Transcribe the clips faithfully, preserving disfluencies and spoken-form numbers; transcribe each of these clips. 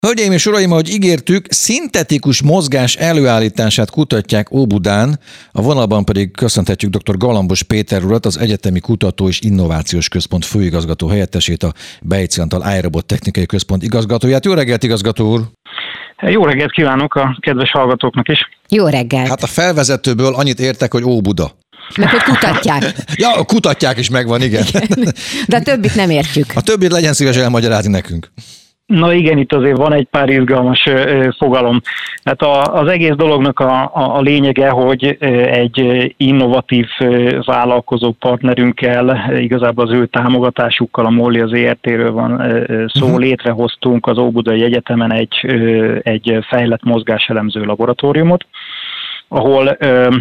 Hölgyeim és uraim, ahogy ígértük, szintetikus mozgás előállítását kutatják Óbudán, a vonalban pedig köszönhetjük dr. Galambos Péter urat, az Egyetemi Kutató és Innovációs Központ főigazgató helyettesét, a Bejtsy Antal iRobot Technikai Központ igazgatóját. Jó reggelt, igazgató úr! Jó reggelt kívánok a kedves hallgatóknak is! Jó reggelt! Hát a felvezetőből annyit értek, hogy Óbuda. Meg hogy kutatják. Ja, kutatják is megvan, igen. igen. De a többit nem értjük. A többit legyen szíves elmagyarázni nekünk. Na igen, itt azért van egy pár izgalmas ö, fogalom. Hát a, az egész dolognak a, a, a lényege, hogy egy innovatív vállalkozó partnerünkkel, igazából az ő támogatásukkal, a Molly az é er té-ről van szó, uh-huh. létrehoztunk az Óbudai Egyetemen egy, egy fejlett mozgáselemző laboratóriumot, ahol ö,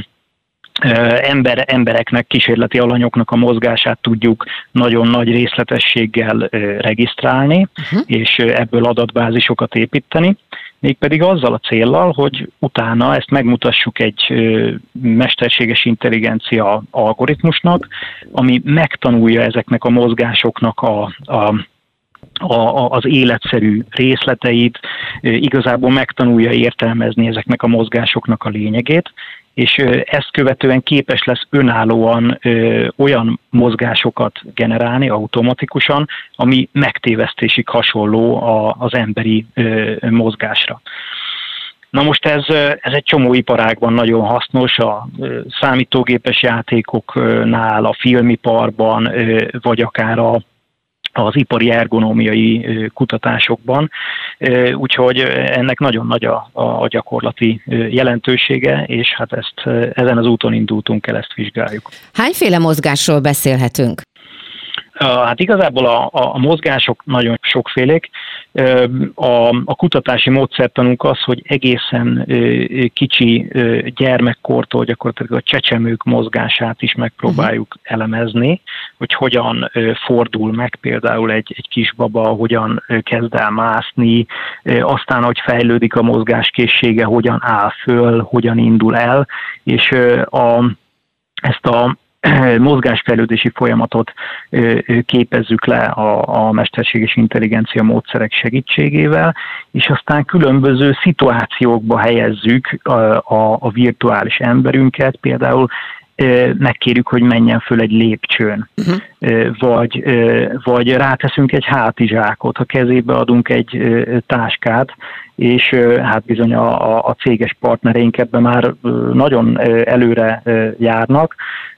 Ember, embereknek, kísérleti alanyoknak a mozgását tudjuk nagyon nagy részletességgel regisztrálni, uh-huh. és ebből adatbázisokat építeni, mégpedig azzal a céllal, hogy utána ezt megmutassuk egy mesterséges intelligencia algoritmusnak, ami megtanulja ezeknek a mozgásoknak a, a A, az életszerű részleteit, igazából megtanulja értelmezni ezeknek a mozgásoknak a lényegét, és ezt követően képes lesz önállóan ö, olyan mozgásokat generálni automatikusan, ami megtévesztésig hasonló a, az emberi ö, mozgásra. Na most ez, ez egy csomó iparágban nagyon hasznos, a számítógépes játékoknál, a filmiparban, vagy akár a az ipari ergonómiai kutatásokban, úgyhogy ennek nagyon nagy a, a gyakorlati jelentősége, és hát ezt, ezen az úton indultunk el, ezt vizsgáljuk. Hányféle mozgásról beszélhetünk? Hát igazából a, a mozgások nagyon sokfélék. A, a kutatási módszertanunk az, hogy egészen kicsi gyermekkortól gyakorlatilag a csecsemők mozgását is megpróbáljuk elemezni, hogy hogyan fordul meg például egy, egy kisbaba, hogyan kezd el mászni, aztán, hogy fejlődik a mozgáskészsége, hogyan áll föl, hogyan indul el, és a, ezt a mozgásfejlődési folyamatot képezzük le a, a mesterséges intelligencia módszerek segítségével, és aztán különböző szituációkba helyezzük a, a, a virtuális emberünket, például megkérjük, hogy menjen föl egy lépcsőn, uh-huh. vagy, vagy ráteszünk egy hátizsákot, a kezébe adunk egy táskát, és hát bizony a, a céges partnereink ebben már nagyon előre járnak.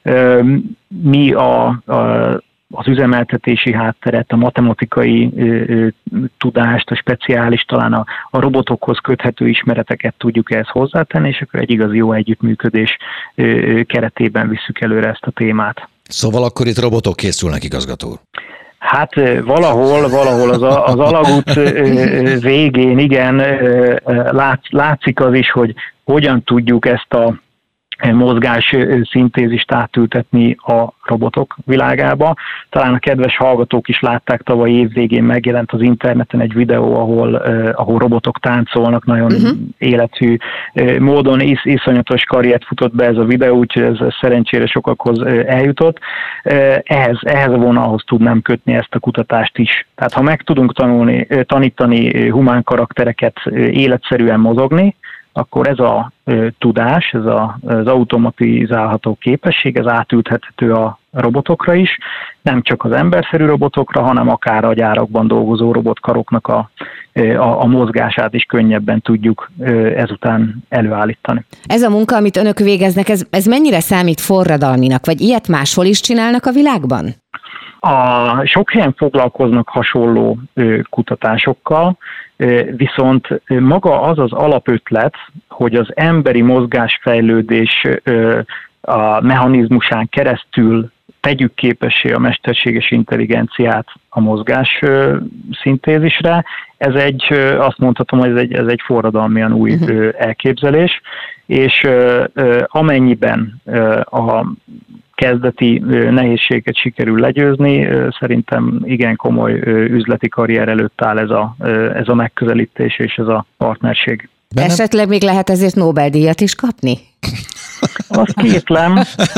Mi a, a az üzemeltetési hátteret, a matematikai ö, tudást, a speciális, talán a, a robotokhoz köthető ismereteket tudjuk ehhez hozzátenni, és akkor egy igazi jó együttműködés ö, keretében visszük előre ezt a témát. Szóval akkor itt robotok készülnek, igazgató? Hát valahol, valahol az, a, az alagút végén, igen, lát, látszik az is, hogy hogyan tudjuk ezt a mozgás szintézist átültetni a robotok világába. Talán a kedves hallgatók is látták, tavaly év végén megjelent az interneten egy videó, ahol, ahol robotok táncolnak, nagyon uh-huh. élethű módon, is, iszonyatos karriert futott be ez a videó, úgyhogy ez szerencsére sokakhoz eljutott. Ehhez, ehhez a vonalhoz tudnám kötni ezt a kutatást is. Tehát ha meg tudunk tanulni, tanítani humán karaktereket életszerűen mozogni, akkor ez a ö, tudás, ez a, az automatizálható képesség, ez átülthető a robotokra is, nem csak az emberszerű robotokra, hanem akár a gyárakban dolgozó robotkaroknak a, a, a mozgását is könnyebben tudjuk ö, ezután előállítani. Ez a munka, amit önök végeznek, ez, ez mennyire számít forradalminak, vagy ilyet máshol is csinálnak a világban? A, sok helyen foglalkoznak hasonló ö, kutatásokkal, ö, viszont maga az az alapötlet, hogy az emberi mozgásfejlődés ö, a mechanizmusán keresztül tegyük képessé a mesterséges intelligenciát a mozgás ö, szintézisre, ez egy, ö, azt mondhatom, hogy ez egy, ez egy forradalmian új ö, elképzelés, és ö, ö, amennyiben ö, a kezdeti nehézséget sikerül legyőzni, szerintem igen komoly üzleti karrier előtt áll ez a, ez a megközelítés és ez a partnerség. Bennem? Esetleg még lehet ezért Nobel-díjat is kapni? Azt kétlem.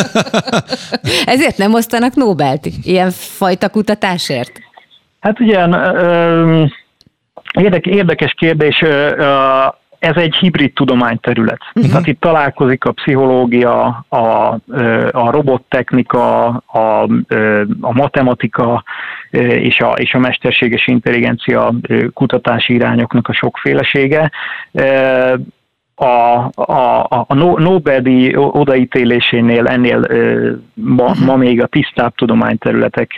Ezért nem osztanak Nobelt ilyen fajta kutatásért? Hát ugye Érdekes kérdés. Ez egy hibrid tudományterület. Uh-huh. Tehát itt találkozik a pszichológia, a, a robottechnika, a, a matematika és a, és a mesterséges intelligencia kutatási irányoknak a sokfélesége. A, a, a Nobel-díj odaítélésénél ennél ma, ma még a tisztább tudományterületek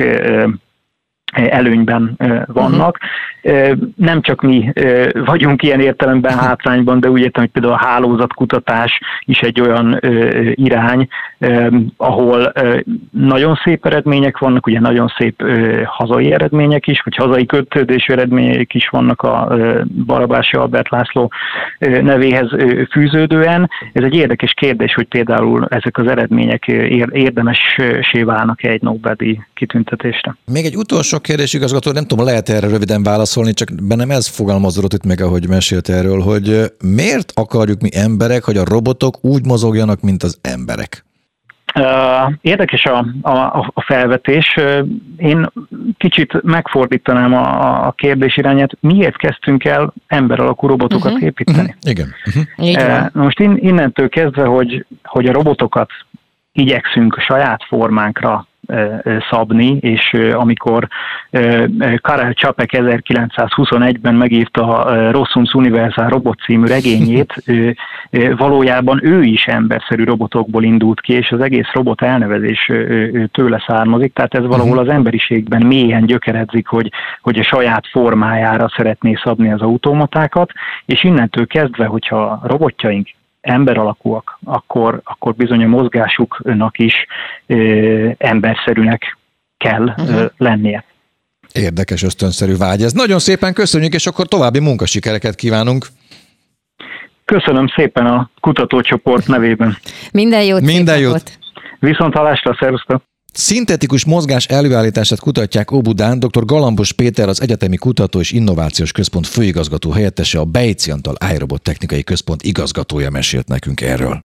előnyben vannak. Nem csak mi vagyunk ilyen értelemben hátrányban, de úgy értem, hogy például a hálózatkutatás is egy olyan irány, ahol nagyon szép eredmények vannak, ugye nagyon szép hazai eredmények is, vagy hazai kötődésű eredmények is vannak a Barabási Albert László nevéhez fűződően. Ez egy érdekes kérdés, hogy például ezek az eredmények érdemessé válnak egy Nobel-díj kitüntetésre. Még egy utolsó kérdés, igazgató, nem tudom, lehet erre röviden válaszolni, csak bennem ez fogalmazódott itt meg, ahogy mesélt erről, hogy miért akarjuk mi emberek, hogy a robotok úgy mozogjanak, mint az emberek? Érdekes a, a, a felvetés. Én kicsit megfordítanám a, a kérdés irányát. Miért kezdtünk el ember alakú robotokat uh-huh. építeni? Uh-huh. Igen. Uh-huh. Most innentől kezdve, hogy, hogy a robotokat igyekszünk a saját formánkra szabni, és amikor Karel Čapek ezerkilencszázhuszonegyben megírta a Rossums Universal Robot című regényét, valójában ő is emberszerű robotokból indult ki, és az egész robot elnevezés tőle származik, tehát ez valahol az emberiségben mélyen gyökeredzik, hogy, hogy a saját formájára szeretné szabni az automatákat, és innentől kezdve, hogyha a robotjaink ember alakúak, akkor, akkor bizony a mozgásuknak is ö, emberszerűnek kell uh-huh. ö, lennie. Érdekes, ösztönszerű vágy. Ez nagyon szépen köszönjük, és akkor további munkasikereket kívánunk. Köszönöm szépen a kutatócsoport nevében. Minden jót. Minden jót. Viszont hallásra, szervusztok. Szintetikus mozgás előállítását kutatják Óbudán. dr. Galambos Péter, az Egyetemi Kutató és Innovációs Központ főigazgató helyettese, a Bejci Antal iRobot Technikai Központ igazgatója mesélt nekünk erről.